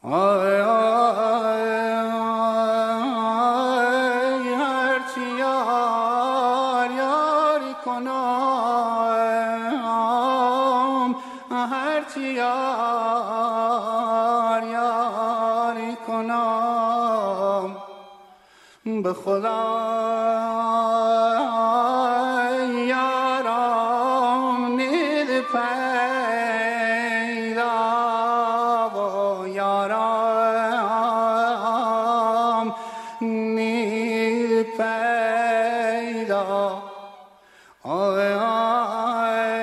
آی آی هرچی یار یاری کنم، هرچی یار یاری کنم، به خدا یارم نید پیدا و یارم نید پیدا. آی آی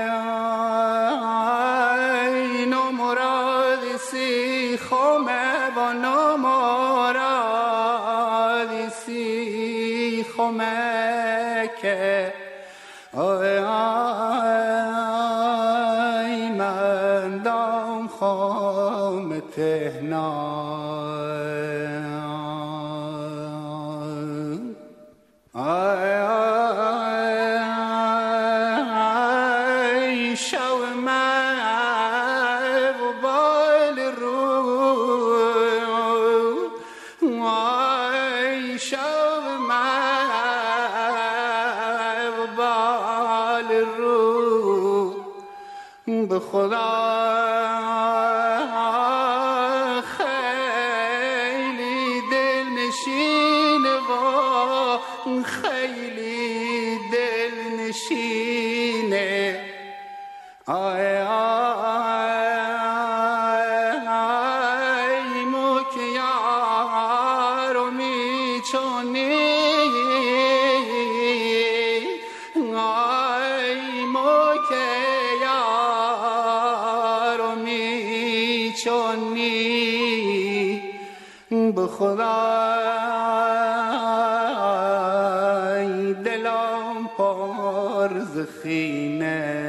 آی نو مرادی سی خمه و نو مرادی سی خمه که آی آی من دام خم تهنان. آی آی شو من و بال رو، آی شو من و بال رو، به خدا خیلی دل نشین و خیلی دل نشینه. آی آی مو که یارو میچونی، آی مو که یارو میچونی، به خدا دلم پر ز خینه.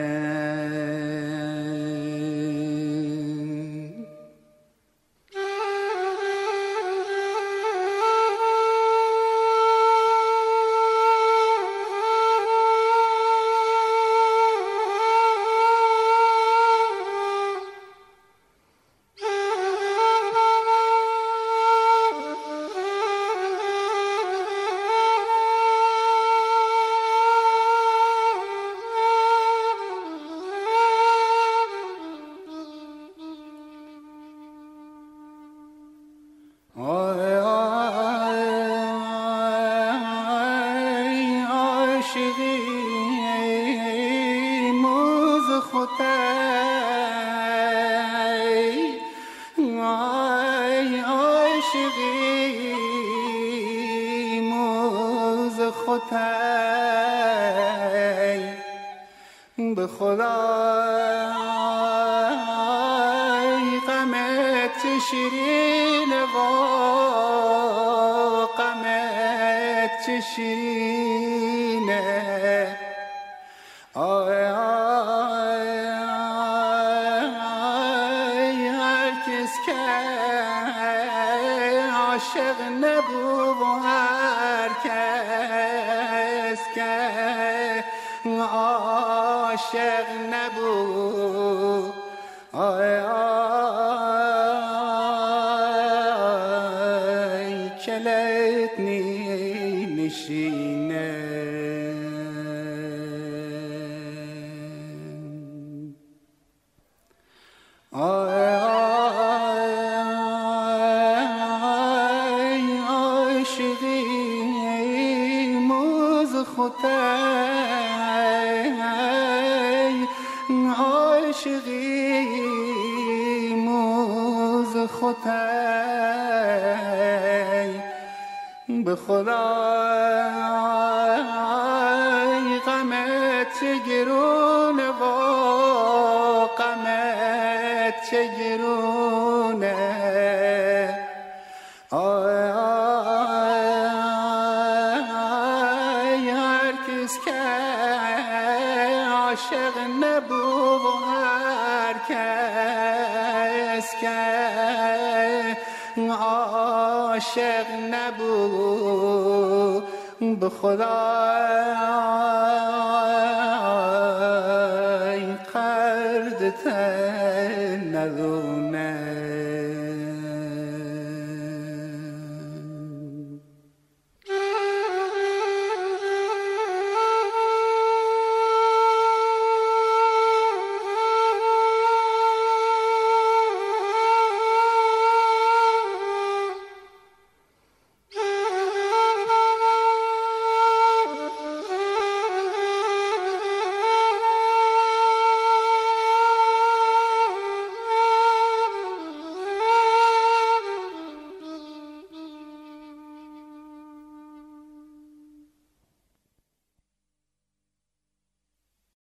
آی آی عاشقی موز خودی، آی عاشقی موز خودی، به خدا غمت شیرین و غمت شیرینه. آی آی آی هر کس که عاشق نبود و هر کس که عاشق نبود، آی آی کلت نی نشینه. آی آی عاشقی موز خودی، عاشقی موز خودی، به خدا غمت چه گرونه و غمت چه گرونه. آی آی هر کس که عاشق نبود و هر کس که عاشق نبود، به خدا قدرت ندونه.